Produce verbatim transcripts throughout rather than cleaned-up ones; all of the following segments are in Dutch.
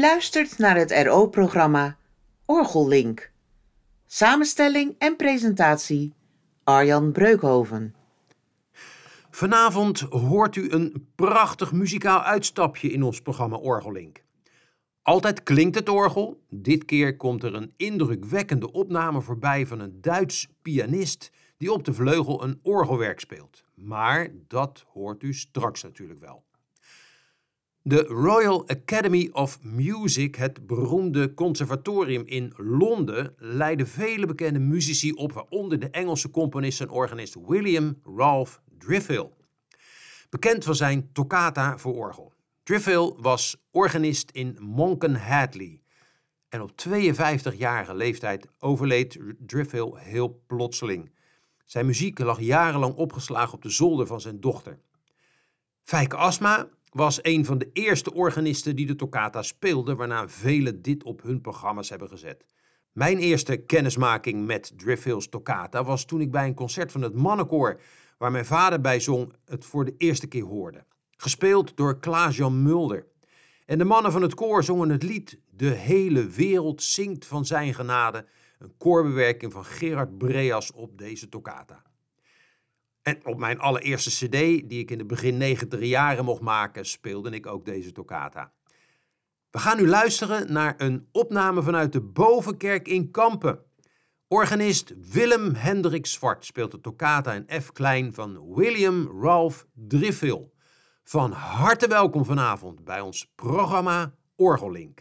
luistert naar het R O-programma Orgellink. Samenstelling en presentatie Arjan Breukhoven. Vanavond hoort u een prachtig muzikaal uitstapje in ons programma Orgellink. Altijd klinkt het orgel. Dit keer komt er een indrukwekkende opname voorbij van een Duits pianist die op de vleugel een orgelwerk speelt. Maar dat hoort u straks natuurlijk wel. De Royal Academy of Music, het beroemde conservatorium in Londen, leidde vele bekende muzici op, waaronder de Engelse componist en organist William Ralph Driffill. Bekend van zijn toccata voor orgel. Driffill was organist in Monken Hadley. En op tweeënvijftigjarige leeftijd overleed Driffill heel plotseling. Zijn muziek lag jarenlang opgeslagen op de zolder van zijn dochter. Feike Asma was een van de eerste organisten die de toccata speelde, waarna velen dit op hun programma's hebben gezet. Mijn eerste kennismaking met Driffill's toccata was toen ik bij een concert van het mannenkoor, waar mijn vader bij zong, het voor de eerste keer hoorde. Gespeeld door Klaas-Jan Mulder. En de mannen van het koor zongen het lied De hele wereld zingt van zijn genade, een koorbewerking van Gerard Breas op deze toccata. En op mijn allereerste cd, die ik in de begin negentig jaren mocht maken, speelde ik ook deze toccata. We gaan nu luisteren naar een opname vanuit de Bovenkerk in Kampen. Organist Willem Hendrik Zwart speelt de toccata in F klein van William Ralph Driffill. Van harte welkom vanavond bij ons programma Orgellink.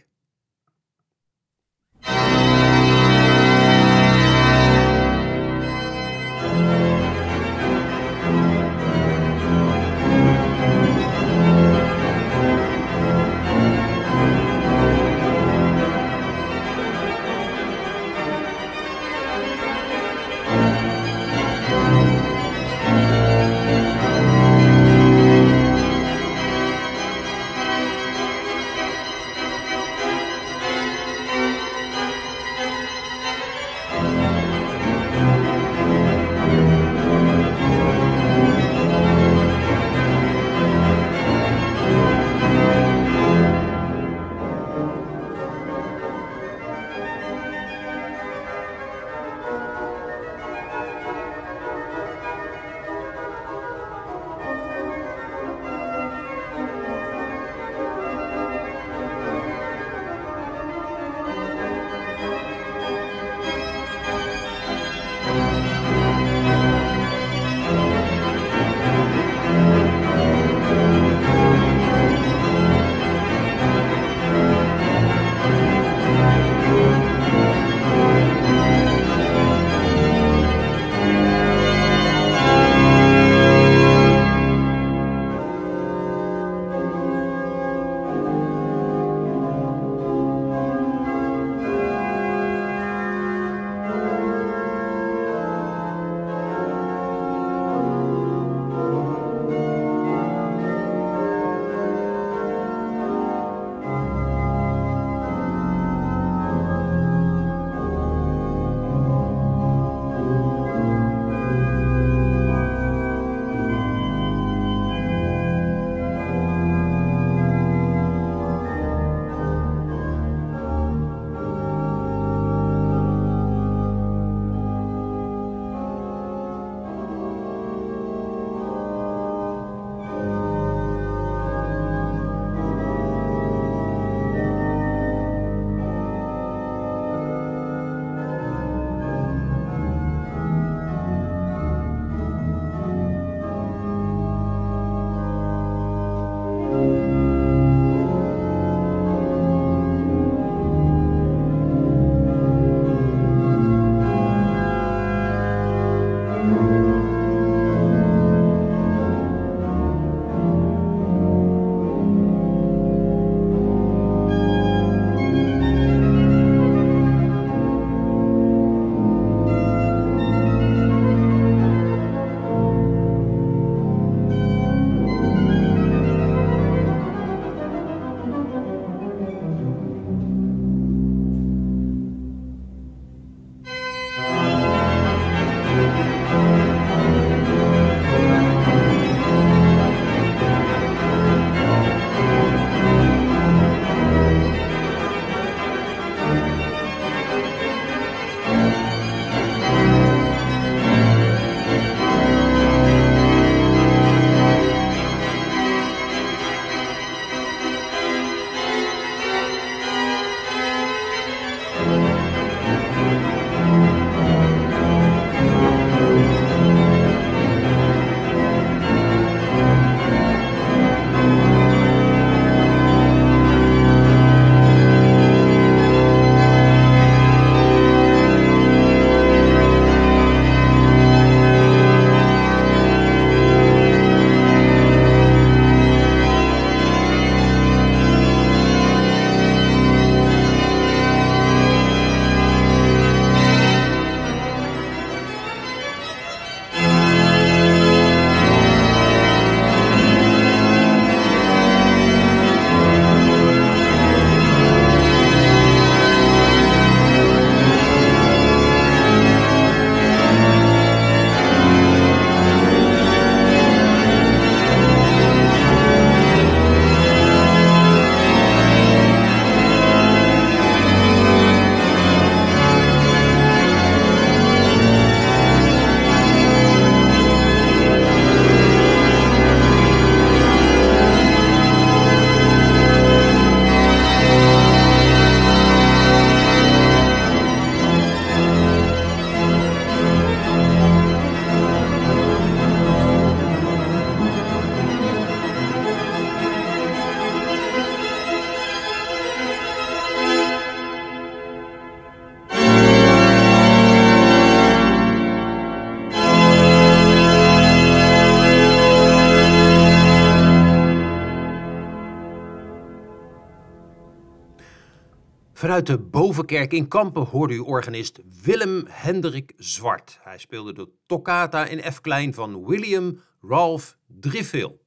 Vanuit de Bovenkerk in Kampen hoorde u organist Willem Hendrik Zwart. Hij speelde de toccata in F-klein van William Ralph Driffill.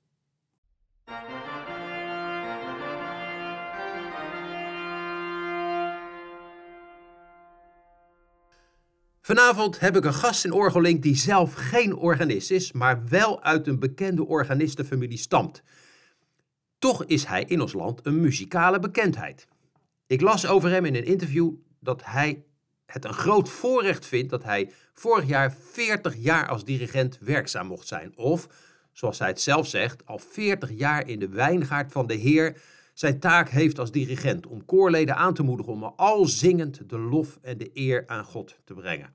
Vanavond heb ik een gast in Orgellink die zelf geen organist is, maar wel uit een bekende organistenfamilie stamt. Toch is hij in ons land een muzikale bekendheid. Ik las over hem in een interview dat hij het een groot voorrecht vindt dat hij vorig jaar veertig jaar als dirigent werkzaam mocht zijn. Of, zoals hij het zelf zegt, al veertig jaar in de wijngaard van de Heer zijn taak heeft als dirigent om koorleden aan te moedigen om al zingend de lof en de eer aan God te brengen.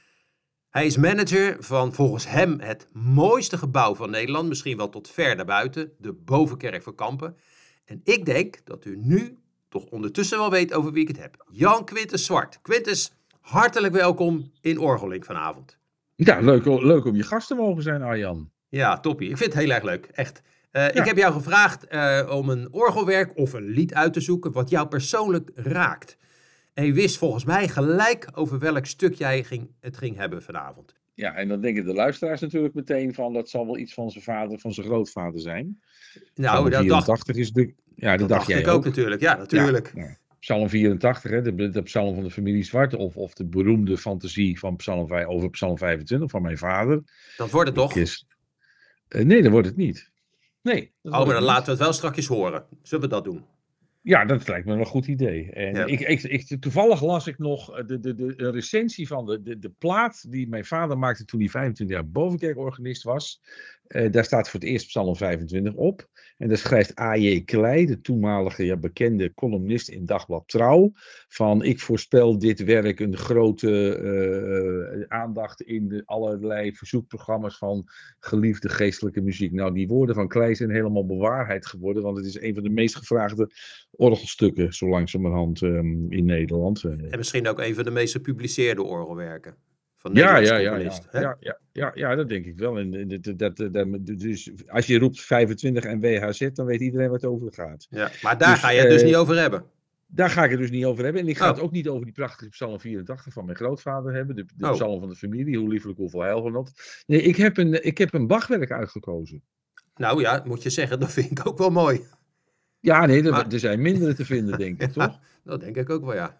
Hij is manager van volgens hem het mooiste gebouw van Nederland, misschien wel tot ver daarbuiten, de Bovenkerk van Kampen. En ik denk dat u nu toch ondertussen wel weet over wie ik het heb. Jan Quintus Zwart. Quintus, hartelijk welkom in Orgellink vanavond. Ja, leuk, leuk om je gast te mogen zijn, Arjan. Ja, toppie. Ik vind het heel erg leuk, echt. Uh, ja. Ik heb jou gevraagd uh, om een orgelwerk of een lied uit te zoeken wat jou persoonlijk raakt. En je wist volgens mij gelijk over welk stuk jij ging, het ging hebben vanavond. Ja, en dan denken de luisteraars natuurlijk meteen van dat zal wel iets van zijn vader, van zijn grootvader zijn. Nou, dat dacht, is de, ja, dat dat dacht dacht jij ik ook ook natuurlijk. Ja, natuurlijk. Ja, ja. Psalm vierentachtig, hè, de, de psalm van de familie Zwart, of, of de beroemde fantasie van psalm, over psalm vijfentwintig van mijn vader. Dat wordt het toch? Is, uh, nee, dat wordt het niet. Nee. Oh, maar dan laten we het wel straks horen. Zullen we dat doen? Ja, dat lijkt me wel een goed idee. En ja. ik, ik, ik, toevallig las ik nog de, de, de, de recensie van de, de, de plaat die mijn vader maakte toen hij vijfentwintig jaar Bovenkerkorganist was. Uh, daar staat voor het eerst psalm vijfentwintig op. En daar schrijft A J Klei, de toenmalige ja, bekende columnist in Dagblad Trouw, van ik voorspel dit werk een grote uh, aandacht in de allerlei verzoekprogramma's van geliefde geestelijke muziek. Nou, die woorden van Klei zijn helemaal bewaarheid geworden, want het is een van de meest gevraagde orgelstukken, zo langzamerhand um, in Nederland. En misschien ook een van de meest gepubliceerde orgelwerken. Van ja, ja, ja, ja, ja, ja, ja, ja, dat denk ik wel. En dat, dat, dat, dat, dus als je roept vijfentwintig en W H Z, dan weet iedereen waar het over gaat. Ja, maar daar dus, ga je het uh, dus niet over hebben. Daar ga ik het dus niet over hebben. En ik ga oh. het ook niet over die prachtige psalm vierentachtig van mijn grootvader hebben. De, de oh. psalm van de familie, hoe liefelijk, hoeveel heilgenot. Nee, ik heb een, ik heb een Bachwerk uitgekozen. Nou ja, moet je zeggen, dat vind ik ook wel mooi. Ja, nee, er, maar... er zijn mindere te vinden, denk ik, ja, toch? Dat denk ik ook wel, ja.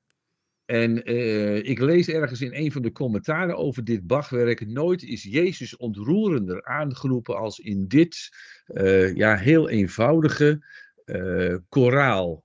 En uh, ik lees ergens in een van de commentaren over dit Bachwerk: nooit is Jezus ontroerender aangeroepen als in dit uh, ja, heel eenvoudige uh, koraal.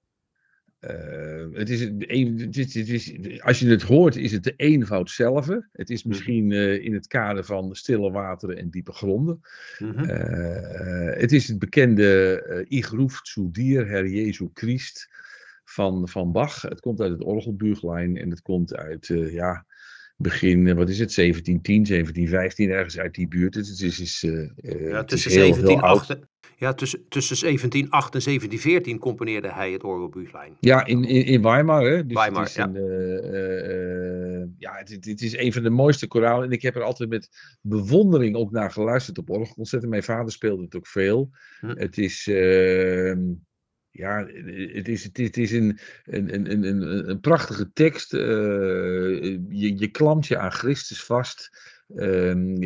Uh, het is een, het is, het is, als je het hoort, is het de eenvoud zelf. Het is misschien uh, in het kader van stille wateren en diepe gronden. Mm-hmm. Uh, het is het bekende uh, Ich ruf zu dir, Herr Jesu Christ. Van, van Bach. Het komt uit het Orgelbüchlein en het komt uit, uh, ja, begin, wat is het, zeventien tien, zeventien vijftien, ergens uit die buurt. Het is, het is, uh, uh, ja, tussen, het is heel, zeventien, heel oud. acht, ja, tussen, tussen zeventien acht en zeventien veertien componeerde hij het Orgelbüchlein. Ja, in, in, in Weimar. Hè? Dus Weimar, het is ja. Een, uh, uh, ja, het, het is een van de mooiste koralen en ik heb er altijd met bewondering ook naar geluisterd op orgelconcerten. Mijn vader speelde het ook veel. Hm. Het is... Uh, Ja, het is, het is, het is een, een, een, een, een prachtige tekst. Uh, je, je klampt je aan Christus vast. Uh,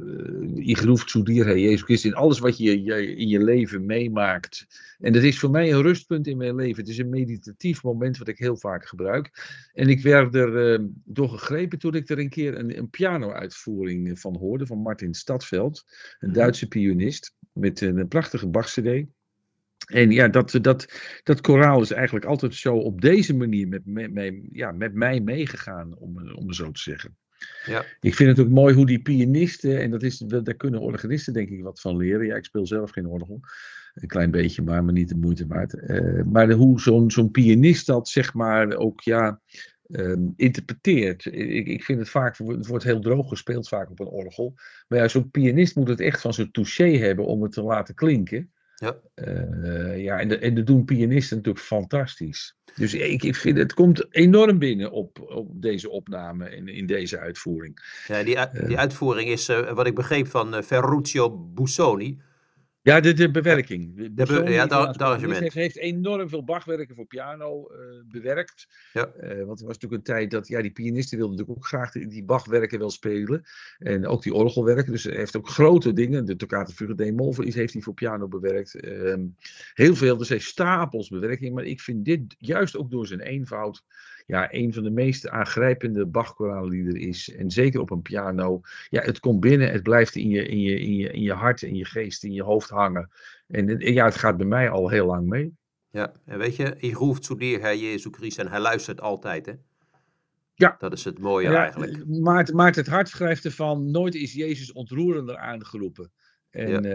je gelooft zu dir, Herr Jezus Christus, in alles wat je, je in je leven meemaakt. En dat is voor mij een rustpunt in mijn leven. Het is een meditatief moment wat ik heel vaak gebruik. En ik werd er uh, door gegrepen toen ik er een keer een, een piano-uitvoering van hoorde van Martin Stadveld, een Duitse pianist, met een, een prachtige Bach-C D. En ja, dat, dat, dat koraal is eigenlijk altijd zo op deze manier met, met, met, ja, met mij meegegaan, om, om het zo te zeggen. Ja. Ik vind het ook mooi hoe die pianisten, en dat is, daar kunnen organisten denk ik wat van leren. Ja, ik speel zelf geen orgel, een klein beetje, maar, maar niet de moeite waard. Uh, maar de, hoe zo'n, zo'n pianist dat zeg maar ook, ja... Um, interpreteert. Ik, ik vind het vaak, het wordt heel droog gespeeld vaak op een orgel. Maar ja, zo'n pianist moet het echt van zijn touché hebben om het te laten klinken. Ja, uh, ja en, de, en dat doen pianisten natuurlijk fantastisch. Dus ik, ik vind het komt enorm binnen op, op deze opname en in deze uitvoering. Ja, die, die uitvoering is, uh, wat ik begreep, van uh, Ferruccio Busoni. Ja, de, de bewerking. De, De be- Busoni, ja, de de- Italiaanse de componist, arrangement. heeft, heeft enorm veel Bachwerken voor piano eh, bewerkt. Ja. Eh, want er was natuurlijk een tijd dat ja, die pianisten wilden natuurlijk ook graag die, die Bachwerken wel spelen. En ook die orgelwerken. Dus hij heeft ook grote dingen. De Toccata Fuga D-moll voor iets heeft hij voor piano bewerkt. Ehm, heel veel. Dus hij heeft stapels bewerking. Maar ik vind dit juist ook door zijn eenvoud ja, een van de meest aangrijpende Bach-koraalliederen is. En zeker op een piano. Ja, het komt binnen, het blijft in je, in je, in je, in je hart, in je geest, in je hoofd hangen. En het- ja, het gaat bij mij al heel lang mee. Ja, en weet je, ich ruft zu dir, Herr Jezus Christus, en hij luistert altijd, hè? Ja. Dat is het mooie Ja, eigenlijk. Maarten, Maarten het Hart schrijft ervan, nooit is Jezus ontroerender aangeroepen. En Ja.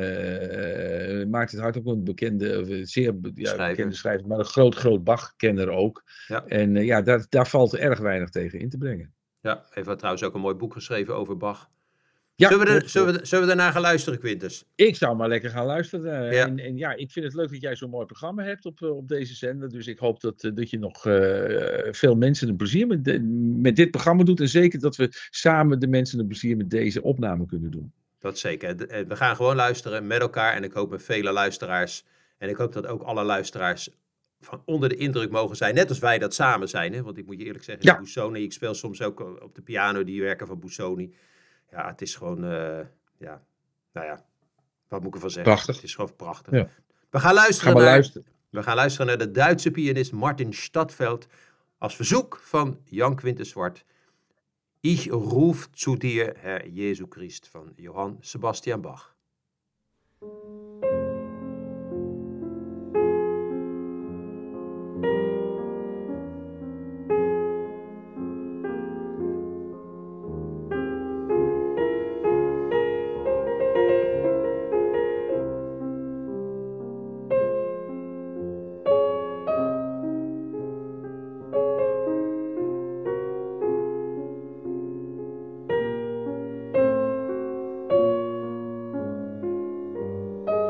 eh, Maarten het Hart ook een bekende, of een zeer be- ja, Schrijver. bekende schrijver, maar een groot, groot Bach-kenner ook. Ja. En eh, ja, daar, daar valt erg weinig tegen in te brengen. Ja, heeft hij trouwens ook een mooi boek geschreven over Bach. Ja, zullen, we er, klopt, zullen, klopt. we, zullen we daarna gaan luisteren, Quintus? Ik zou maar lekker gaan luisteren. Ja. En, en ja, ik vind het leuk dat jij zo'n mooi programma hebt op, eh, op deze zender. Dus ik hoop dat, eh, dat je nog eh, veel mensen een plezier met, de- met dit programma doet. En zeker dat we samen de mensen een plezier met deze opname kunnen doen. Dat zeker. De- eh, We gaan gewoon luisteren met elkaar en ik hoop met vele luisteraars. En ik hoop dat ook alle luisteraars van onder de indruk mogen zijn. Net als wij dat samen zijn. Hè? Want ik moet je eerlijk zeggen, Ja. die Busoni, ik speel soms ook op de piano die werken van Busoni. Ja, het is gewoon, eh, ja, nou ja, wat moet ik ervan zeggen? Prachtig. Het is gewoon prachtig. Ja. We gaan luisteren Ga maar naar... luisteren. We gaan luisteren naar de Duitse pianist Martin Stadtveld als verzoek van Jan Quintus Zwart. Ich ruf zu dir, Herr Jesu Christ van Johann Sebastian Bach. Thank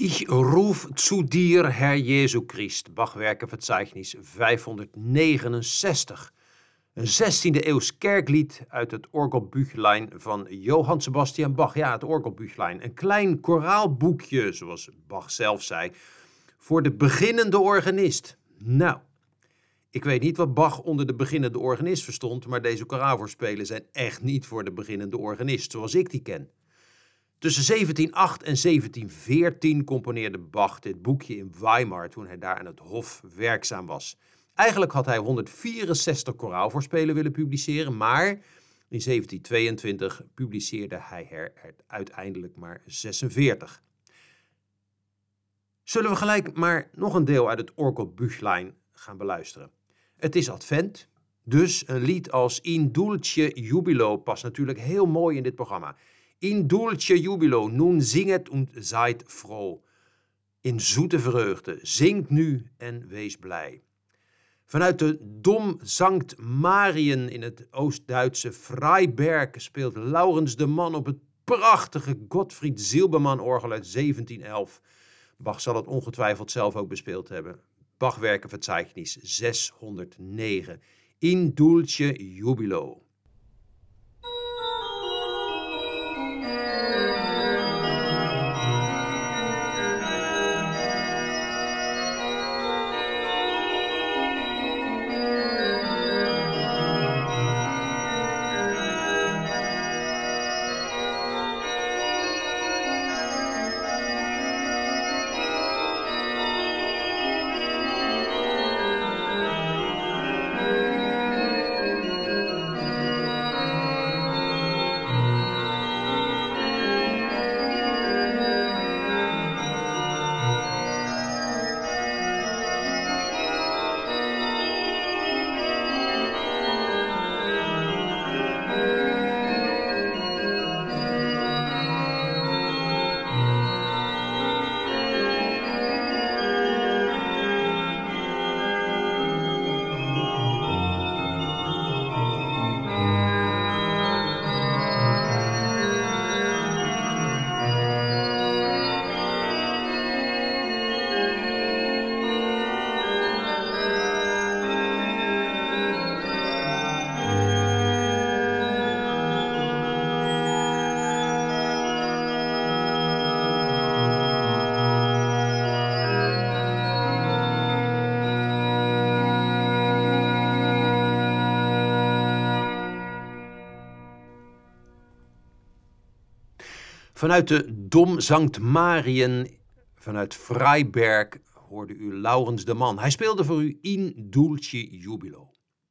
Ich ruf zu dir, Herr Jesu Christ, Bachwerkenverzeichnis vijfhonderdnegenenzestig. Een zestiende eeuws kerklied uit het Orgelbüchlein van Johann Sebastian Bach. Ja, het Orgelbüchlein. Een klein koraalboekje, zoals Bach zelf zei, voor de beginnende organist. Nou, ik weet niet wat Bach onder de beginnende organist verstond, maar deze koraalvoorspelen zijn echt niet voor de beginnende organist, zoals ik die ken. Tussen zeventien acht en zeventien veertien componeerde Bach dit boekje in Weimar toen hij daar aan het hof werkzaam was. Eigenlijk had hij honderdvierenzestig koraalvoorspelen willen publiceren, maar in zeventien tweeëntwintig publiceerde hij er uiteindelijk maar zesenveertig. Zullen we gelijk maar nog een deel uit het Orgelbüchlein gaan beluisteren. Het is advent, dus een lied als In dulce jubilo past natuurlijk heel mooi in dit programma. In dulce jubilo, nun zinget und seid froh. In zoete vreugde, zingt nu en wees blij. Vanuit de Dom Sankt Marien in het Oost-Duitse Freiberg speelt Laurens de Man op het prachtige Gottfried Silbermann-orgel uit zeventien elf. Bach zal het ongetwijfeld zelf ook bespeeld hebben. Bachwerkenverzeichnis zeshonderdnegen. In dulce jubilo. Vanuit de Dom Sankt Marien, vanuit Freiberg, hoorde u Laurens de Man. Hij speelde voor u In dulce jubilo.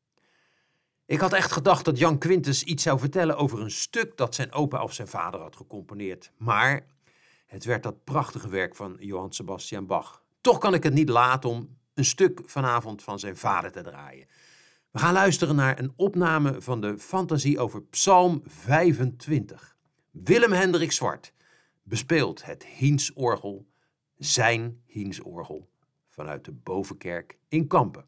Ik had echt gedacht dat Jan Quintus iets zou vertellen over een stuk dat zijn opa of zijn vader had gecomponeerd. Maar het werd dat prachtige werk van Johann Sebastian Bach. Toch kan ik het niet laten om een stuk vanavond van zijn vader te draaien. We gaan luisteren naar een opname van de fantasie over Psalm vijfentwintig. Willem Hendrik Zwart bespeelt het Hinszorgel, zijn Hinszorgel, vanuit de Bovenkerk in Kampen.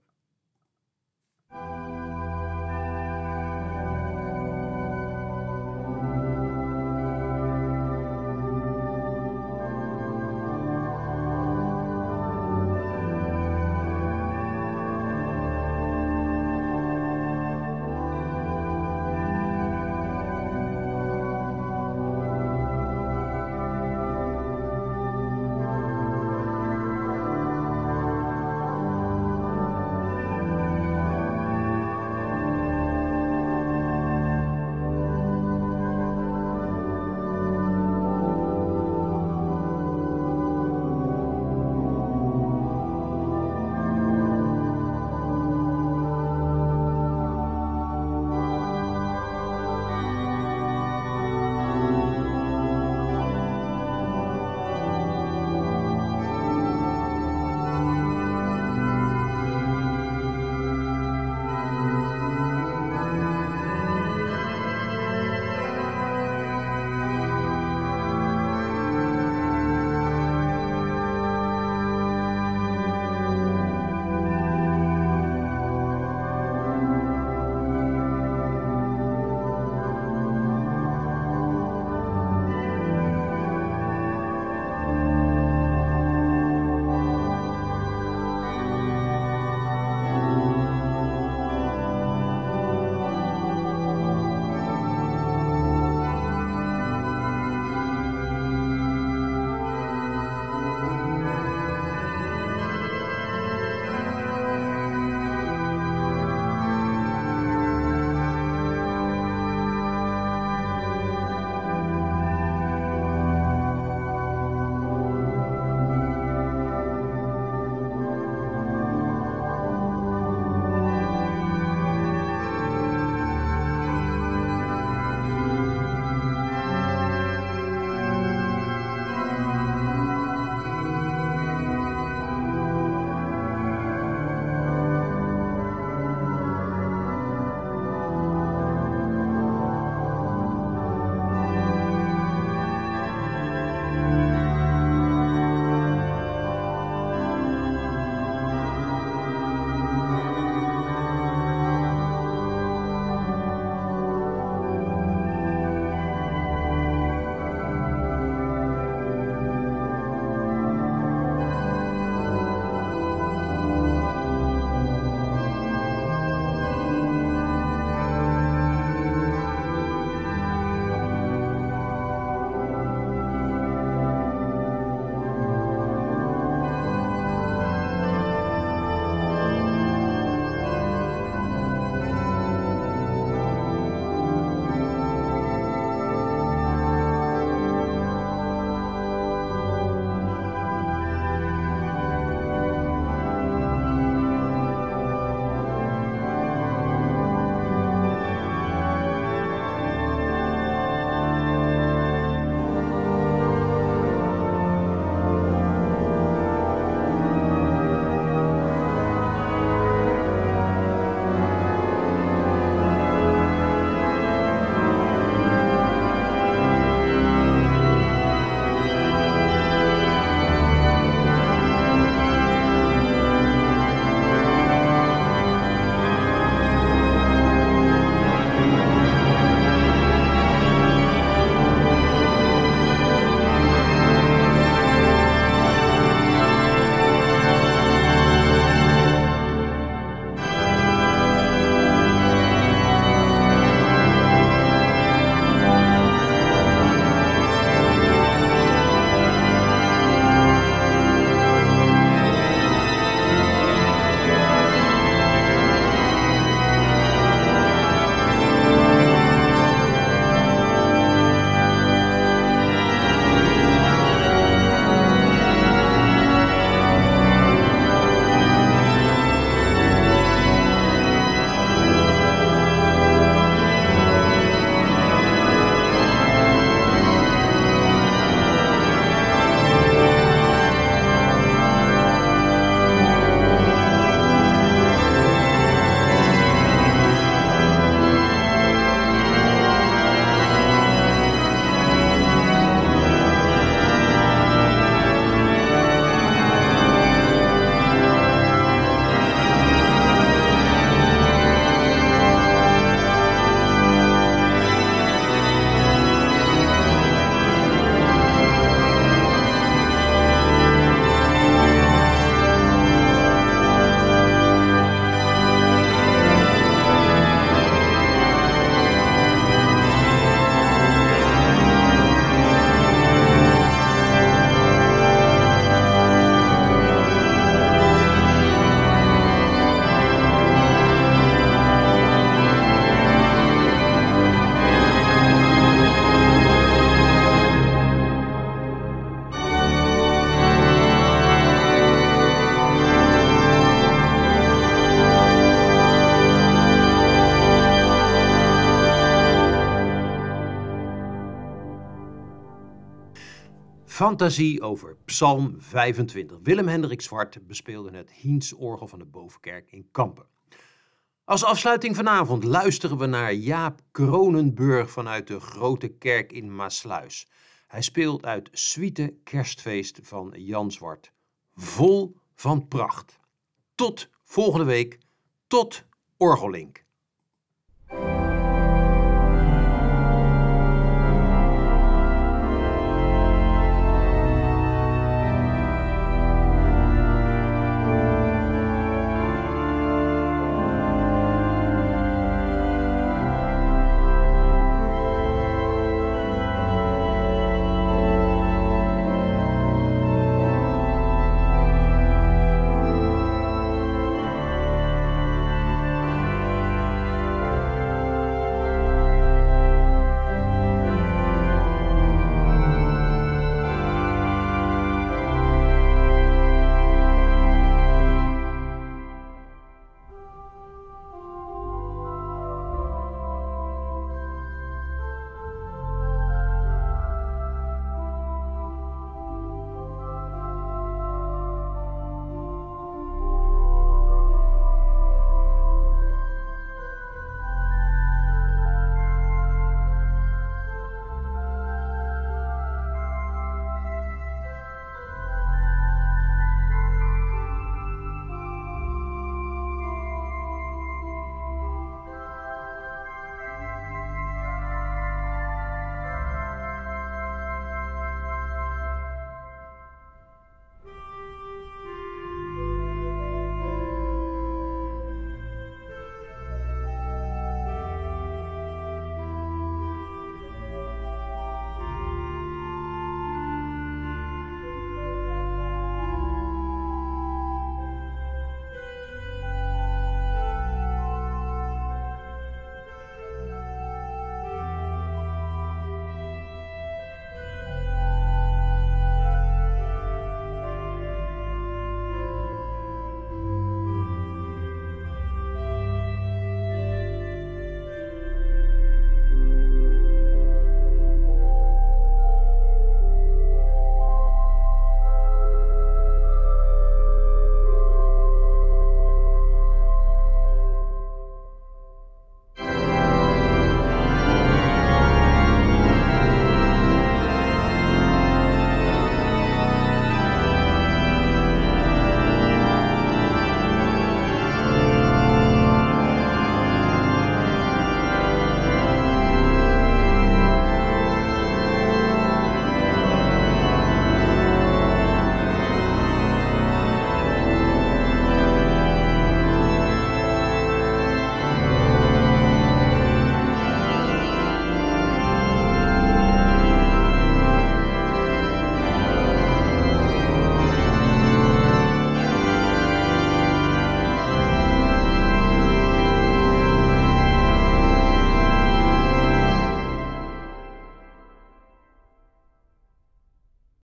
Fantasie over Psalm vijfentwintig. Willem-Hendrik Zwart bespeelde het Hiens-orgel van de Bovenkerk in Kampen. Als afsluiting vanavond luisteren we naar Jaap Kronenburg vanuit de Grote Kerk in Maassluis. Hij speelt uit Suite Kerstfeest van Jan Zwart. Vol van pracht. Tot volgende week. Tot Orgellink.